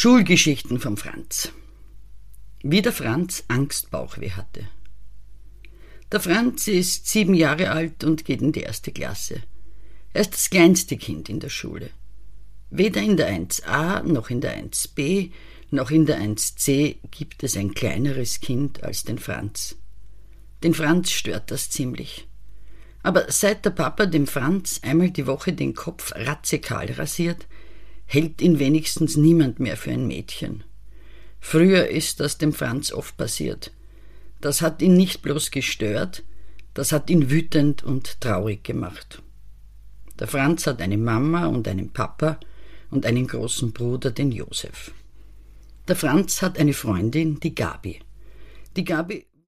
Schulgeschichten vom Franz. Wie der Franz Angstbauchweh hatte. Der Franz ist 7 Jahre alt und geht in die 1. Klasse. Er ist das kleinste Kind in der Schule. Weder in der 1a, noch in der 1b, noch in der 1c gibt es ein kleineres Kind als den Franz. Den Franz stört das ziemlich. Aber seit der Papa dem Franz einmal die Woche den Kopf radikal rasiert, hält ihn wenigstens niemand mehr für ein Mädchen. Früher ist das dem Franz oft passiert. Das hat ihn nicht bloß gestört, das hat ihn wütend und traurig gemacht. Der Franz hat eine Mama und einen Papa und einen großen Bruder, den Josef. Der Franz hat eine Freundin, die Gabi. Die Gabi